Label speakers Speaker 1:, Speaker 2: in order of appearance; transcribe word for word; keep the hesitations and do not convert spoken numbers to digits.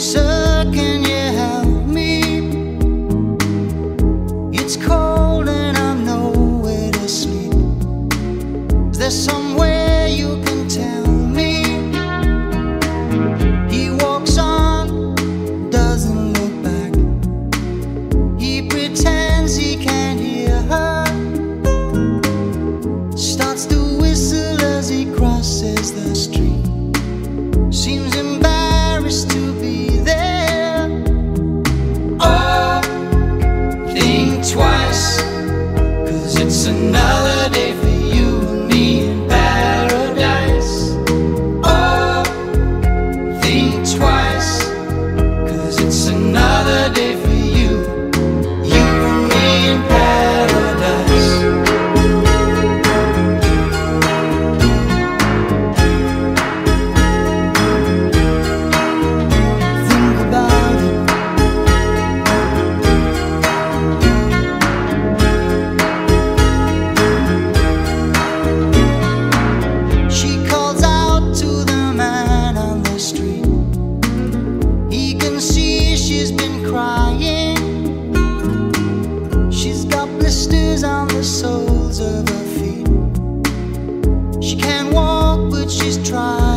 Speaker 1: Sir, can you help me? It's cold and I'm nowhere to sleep. Is there somewhere you can tell me? He walks on, doesn't look back. He pretends he can't hear her. Starts to whistle as he crosses the street. Seems embarrassed to be there. Oh, think twice, 'cause it's another day for you and me in paradise. Oh, think twice, 'cause it's another day for you, you and me in paradise. Think about it. She calls out to the man on the street. He can see she's been crying. She's got blisters on the soles of her feet. She can't walk, but she's trying.